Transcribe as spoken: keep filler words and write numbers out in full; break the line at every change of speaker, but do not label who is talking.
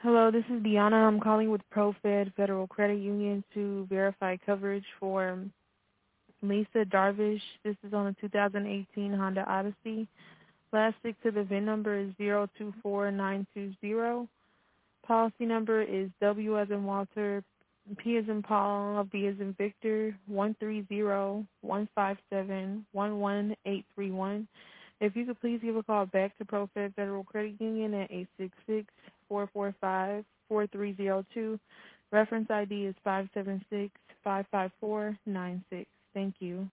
Hello, this is Deanna. I'm calling with ProFed Federal Credit Union to verify coverage for Lisa Darvish. This is on a two thousand eighteen Honda Odyssey. Last six to the V I N number is zero two four nine two zero. Policy number is W as in Walter, P as in Paul, V as in Victor, one three zero one five seven one one eight three one. If you could please give a call back to ProFed Federal Credit Union at eight six six, four four five, four three zero two. Reference I D is five seven six, five five four nine six. Thank you.